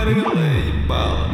тупорылое ебало.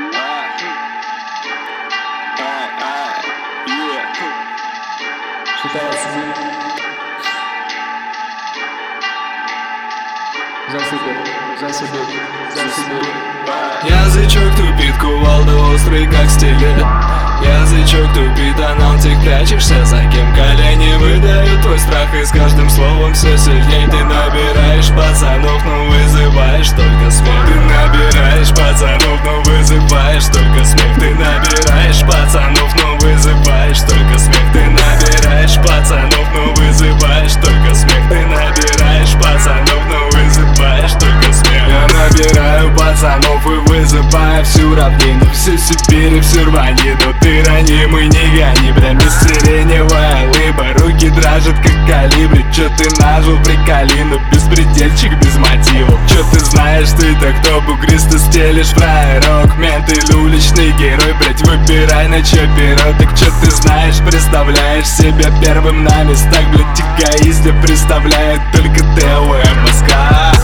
Язычок тупит, кувалда острый как стилет. Язычок тупит, а нам ты прячешься за кем? Колени выдают твой страх, и с каждым словом все сильней. Ты набираешь пацанов, но вызываешь только смех. Ты набираешь пацанов, но вызываешь только смех. Ты набираешь пацанов, но вызываешь только смех. Ты набираешь пацанов, но вызываешь только смех. Ты набираешь пацанов, но вызываешь только смех. Я набираю пацанов и вызываю всю равнину, всю Сибирь и всю рванину. Ты ранимый, не гони, прям из сиреневая лыба. Руки дрожат, как калибри. Чё ты нажил, приколину, беспредельчик без мотивов. Чё ты знаешь, ты-то кто? Бугристо стелишь фраерок, мент или уличный герой, блять, выбирай на чё перо. Так чё ты знаешь, представляешь себя первым на местах, блять, эгоист представляет только ТО МСК.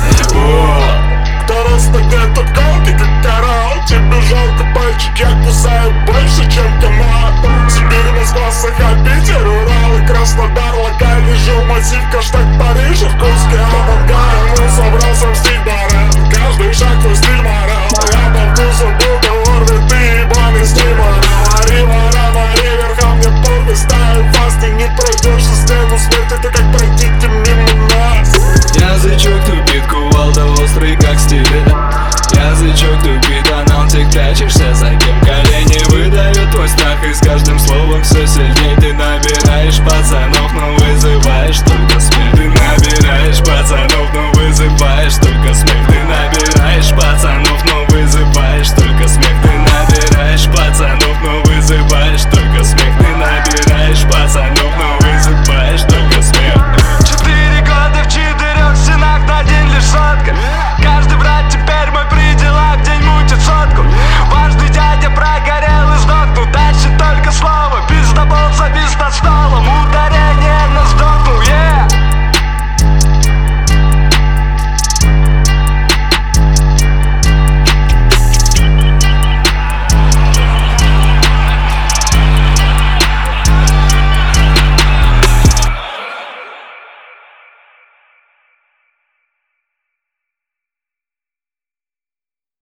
Кто расставляет откалки, как коралл. Тебе жалко, пальчики я кусаю больше, чем комар. Сибирь, Москва, Саха, Питер, Урал и Краснодар. Локальный жилмассив, каштаг, Париж, Иркутский авангард. Ну, собрался в стиль барен, каждый шаг твой стиль морал. Я по вкусу буду орбит, ты ебаный стиль морал. Ривара на риверхам, мне похуй, ставим фаст. Ты не пройдешь систему смерти, ты как пройдите мимо нас. Язычок тупит, кувалда острый как стилет. Язычок тупит, а нам ты прячешься за кем? Колени выдают твой страх, и с каждым словом все сильней. Ты